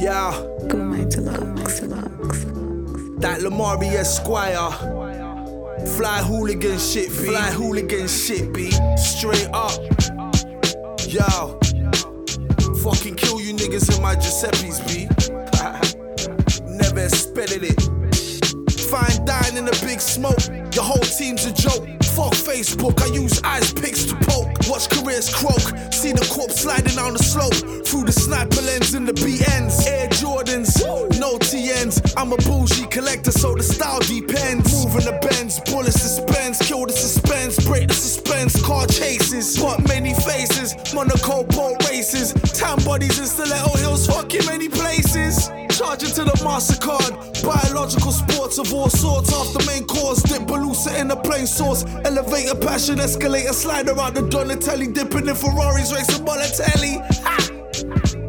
Yeah. Go my deluxe. That Lamari Esquire. Fly hooligan shit, B. Fly hooligan shit, B. Straight up. Yo. Fucking kill you niggas in my Giuseppe's, B. Never expected it. Fine dine in the big smoke. Your whole team's a joke. Fuck Facebook, I use ice picks to poke. Watch careers croak. See the corpse sliding down the slope. Through the sniper lens and the BNs. Air Jordans, no TNs. I'm a bougie collector, so the style depends. Moving the Benz, bullet suspense. Kill the suspense, break the suspense. Car chases, got many faces. Monaco boat races. Town bodies in Stiletto Hills, fucking many places. Charging to the MasterCard. Biological sports of all sorts. After main course, dip Belusa in the plain sauce. Elevator, passion, escalator, slide around the Donatelli. Dipping in Ferraris, racing Balotelli. Ha!